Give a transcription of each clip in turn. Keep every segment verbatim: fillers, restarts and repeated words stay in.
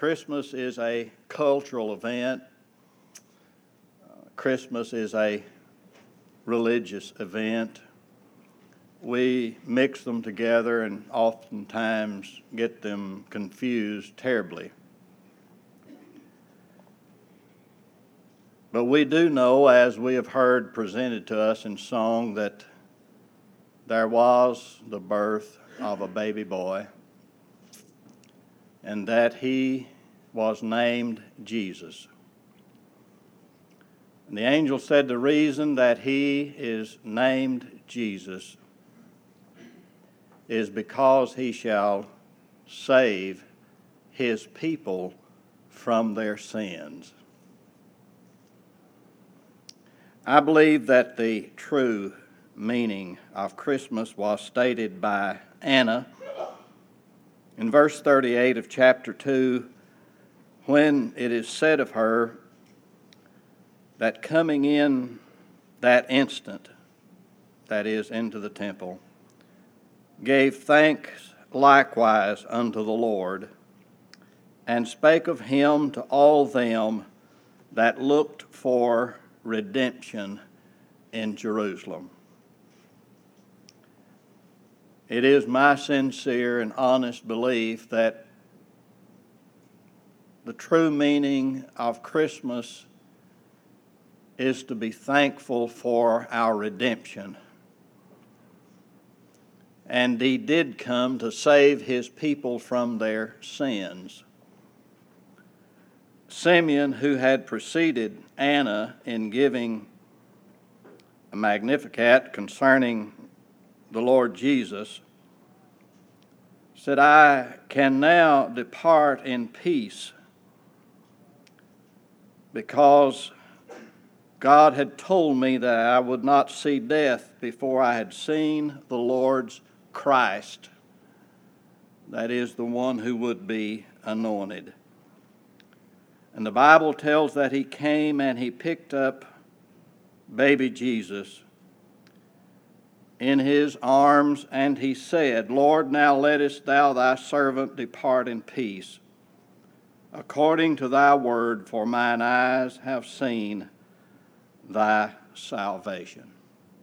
Christmas is a cultural event. Uh, Christmas is a religious event. We mix them together and oftentimes get them confused terribly. But we do know, as we have heard presented to us in song, that there was the birth of a baby boy, and that he was named Jesus. And the angel said the reason that he is named Jesus is because he shall save his people from their sins. I believe that the true meaning of Christmas was stated by Anna in verse thirty-eight of chapter two, when it is said of her that coming in that instant, that is, into the temple, gave thanks likewise unto the Lord, and spake of him to all them that looked for redemption in Jerusalem. It is my sincere and honest belief that the true meaning of Christmas is to be thankful for our redemption. And he did come to save his people from their sins. Simeon, who had preceded Anna in giving a Magnificat concerning the Lord Jesus, said, I can now depart in peace because God had told me that I would not see death before I had seen the Lord's Christ, that is, the one who would be anointed. And the Bible tells that he came and he picked up baby Jesus in his arms, and he said, Lord, now lettest thou thy servant depart in peace, according to thy word, for mine eyes have seen thy salvation,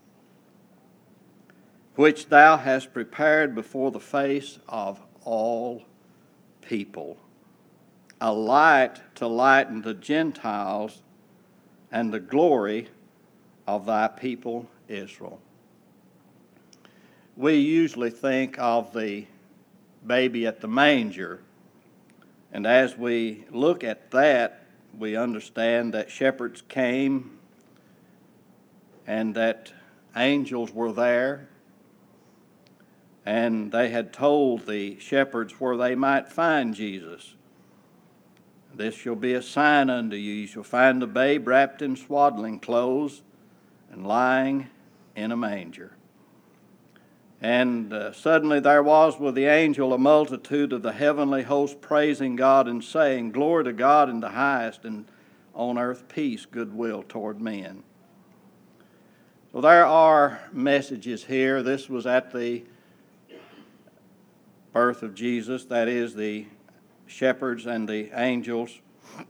which thou hast prepared before the face of all people, a light to lighten the Gentiles and the glory of thy people Israel. We usually think of the baby at the manger, and as we look at that, we understand that shepherds came and that angels were there, and they had told the shepherds where they might find Jesus. This shall be a sign unto you. You shall find the babe wrapped in swaddling clothes and lying in a manger. And uh, suddenly there was with the angel a multitude of the heavenly host praising God and saying, Glory to God in the highest, and on earth peace, goodwill toward men. So there are messages here. This was at the birth of Jesus, that is, the shepherds and the angels.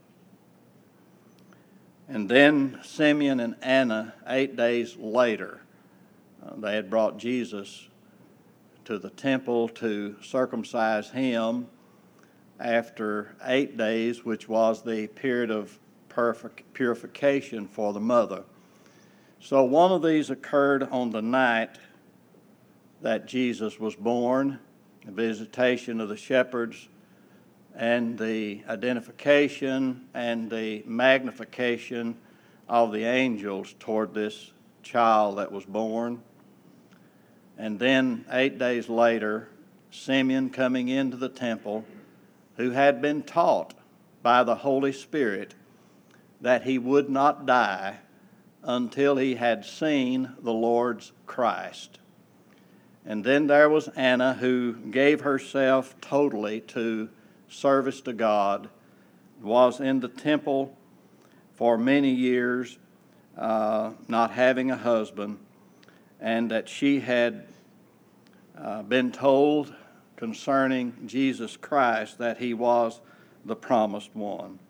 And then Simeon and Anna, eight days later, uh, they had brought Jesus to the temple to circumcise him after eight days, which was the period of purification for the mother. So one of these occurred on the night that Jesus was born, the visitation of the shepherds, and the identification and the magnification of the angels toward this child that was born. And then eight days later, Simeon coming into the temple, who had been taught by the Holy Spirit that he would not die until he had seen the Lord's Christ. And then there was Anna, who gave herself totally to service to God, was in the temple for many years, uh, not having a husband, and that she had uh, been told concerning Jesus Christ that he was the promised one.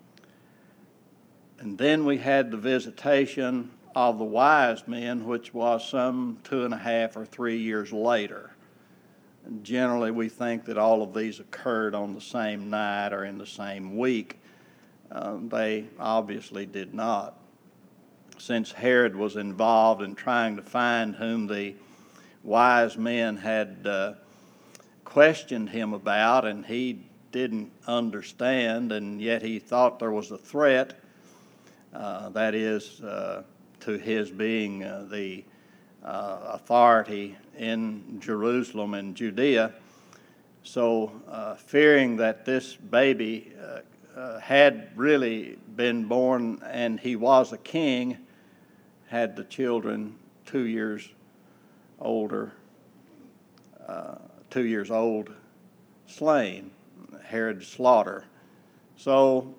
And then we had the visitation of the wise men, which was some two and a half or three years later. And generally, we think that all of these occurred on the same night or in the same week. Uh, they obviously did not, since Herod was involved in trying to find whom the wise men had uh, questioned him about, and he didn't understand, and yet he thought there was a threat, uh, that is, uh, to his being uh, the uh, authority in Jerusalem and Judea. So, uh, fearing that this baby uh, uh, had really been born and he was a king, had the children two years older, uh, two years old, slain, Herod's slaughter. So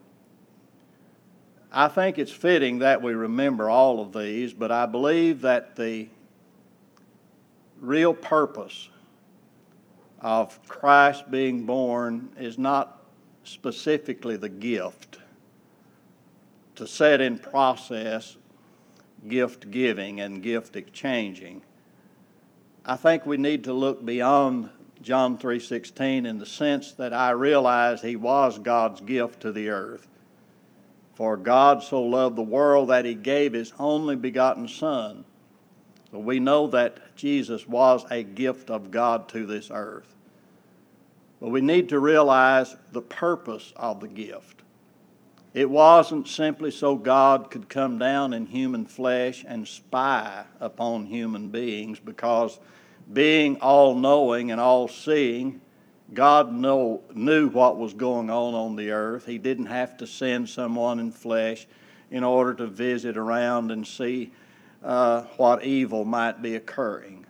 I think it's fitting that we remember all of these, but I believe that the real purpose of Christ being born is not specifically the gift, to set in process gift giving and gift exchanging. I think we need to look beyond John three sixteen in the sense that I realize he was God's gift to the earth. For God so loved the world that he gave his only begotten Son. So we know that Jesus was a gift of God to this earth. But we need to realize the purpose of the gift. It wasn't simply so God could come down in human flesh and spy upon human beings, because being all-knowing and all-seeing, God know, knew what was going on on the earth. He didn't have to send someone in flesh in order to visit around and see uh, what evil might be occurring.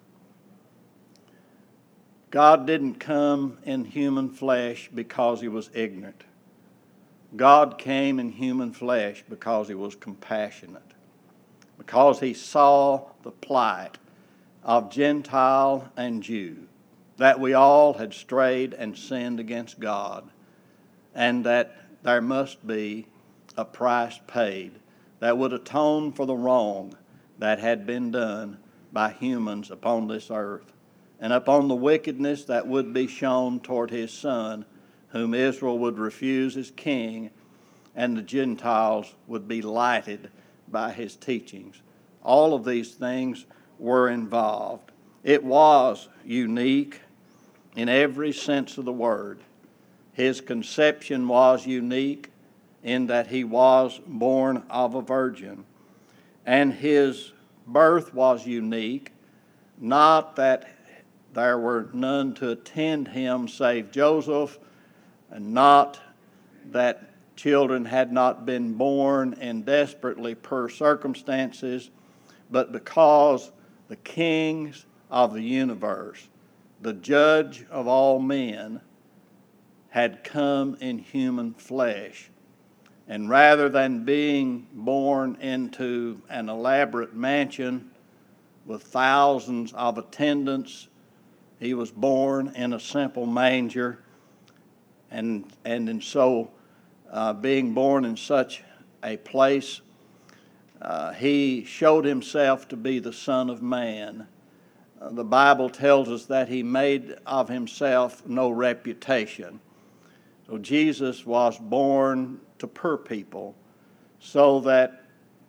God didn't come in human flesh because he was ignorant. God came in human flesh because he was compassionate, because he saw the plight of Gentile and Jew, that we all had strayed and sinned against God, and that there must be a price paid that would atone for the wrong that had been done by humans upon this earth, and upon the wickedness that would be shown toward his Son, whom Israel would refuse as king, and the Gentiles would be lighted by his teachings. All of these things were involved. It was unique in every sense of the word. His conception was unique in that he was born of a virgin. And his birth was unique, not that there were none to attend him save Joseph, and not that children had not been born in desperately poor circumstances, but because the kings of the universe, the judge of all men, had come in human flesh. And rather than being born into an elaborate mansion with thousands of attendants, he was born in a simple manger. And, and in so uh, being born in such a place, uh, he showed himself to be the Son of Man. Uh, the Bible tells us that he made of himself no reputation. So Jesus was born to poor people, so that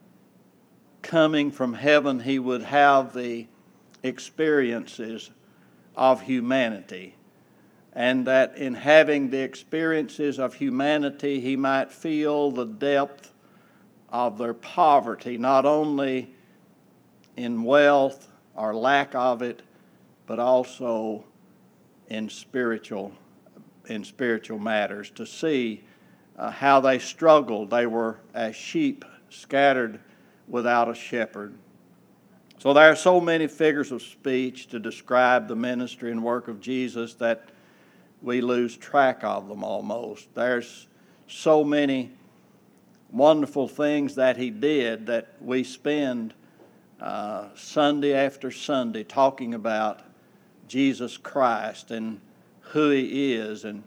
coming from heaven he would have the experiences of humanity, and that in having the experiences of humanity he might feel the depth of their poverty, not only in wealth or lack of it, but also in spiritual in spiritual matters, to see uh, how they struggled. They were as sheep scattered without a shepherd. So there are so many figures of speech to describe the ministry and work of Jesus that we lose track of them almost. There's so many wonderful things that he did that we spend uh, Sunday after Sunday talking about Jesus Christ and who he is and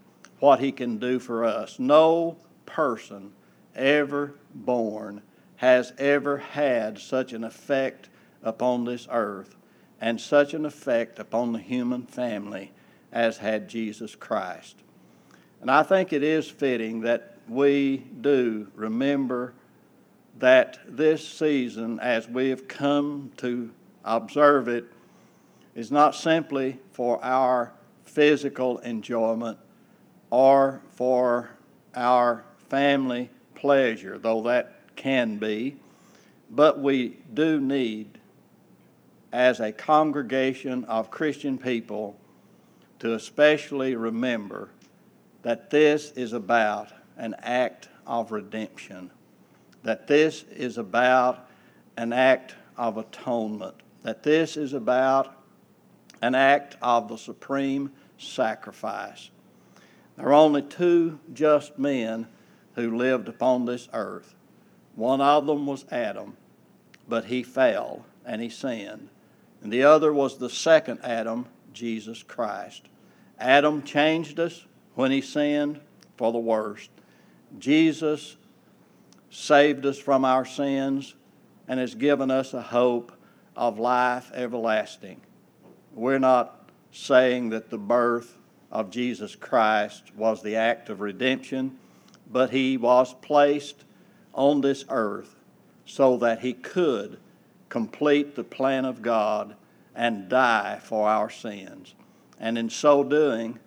what he can do for us. No person ever born has ever had such an effect upon this earth and such an effect upon the human family as had Jesus Christ. And I think it is fitting that we do remember that this season, as we have come to observe it, is not simply for our physical enjoyment or for our family pleasure, though that can be, but we do need, as a congregation of Christian people, to especially remember that this is about an act of redemption, that this is about an act of atonement, that this is about an act of the supreme sacrifice. There are only two just men who lived upon this earth. One of them was Adam, but he fell and he sinned. And the other was the second Adam, Jesus Christ. Adam changed us when he sinned for the worst. Jesus saved us from our sins and has given us a hope of life everlasting. We're not saying that the birth of Jesus Christ was the act of redemption, but he was placed on this earth so that he could complete the plan of God and die for our sins, and in so doing,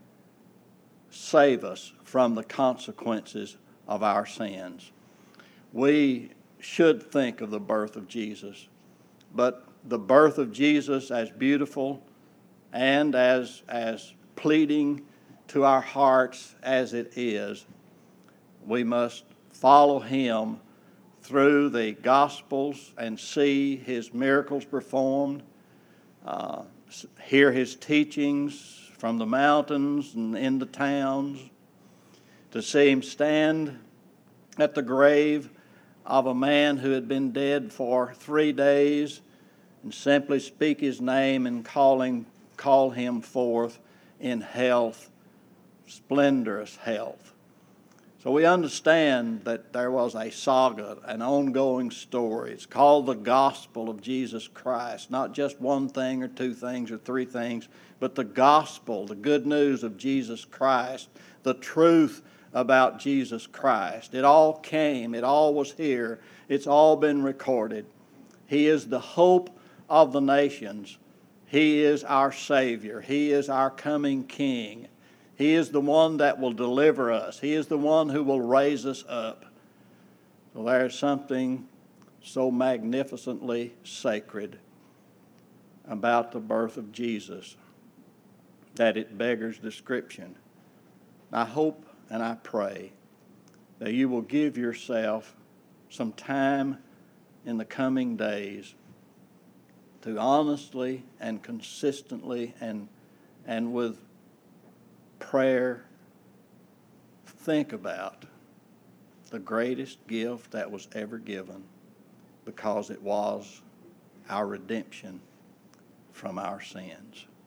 save us from the consequences of our sins. We should think of the birth of Jesus, but the birth of Jesus, as beautiful and as, as pleading to our hearts as it is, we must follow him through the Gospels and see his miracles performed, uh, hear his teachings from the mountains and in the towns, to see him stand at the grave of a man who had been dead for three days and simply speak his name and calling, call him forth in health, splendorous health. So we understand that there was a saga, an ongoing story. It's called the gospel of Jesus Christ. Not just one thing or two things or three things, but the gospel, the good news of Jesus Christ, the truth about Jesus Christ. It all came. It all was here. It's all been recorded. He is the hope of the nations. He is our Savior. He is our coming King. He is the one that will deliver us. He is the one who will raise us up. So there is something so magnificently sacred about the birth of Jesus that it beggars description. I hope and I pray that you will give yourself some time in the coming days to honestly and consistently and, and with prayer think about the greatest gift that was ever given, because it was our redemption from our sins.